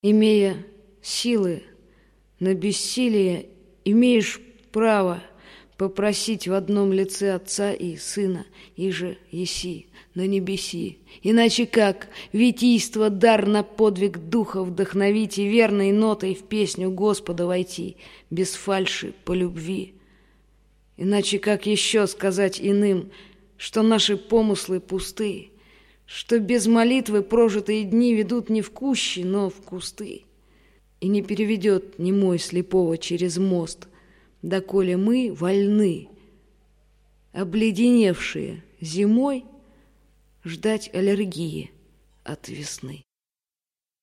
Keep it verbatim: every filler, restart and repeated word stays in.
Имея силы на бессилие, имеешь право попросить в одном лице Отца и Сына, иже еси на небеси. Иначе как витийство дар на подвиг духа вдохновить и верной нотой в песню Господа войти, без фальши по любви. Иначе как еще сказать иным, что наши помыслы пусты, что без молитвы прожитые дни ведут не в кущи, но в кусты, и не переведет немой слепого через мост, доколе мы вольны, обледеневшие зимой, ждать аллергии от весны.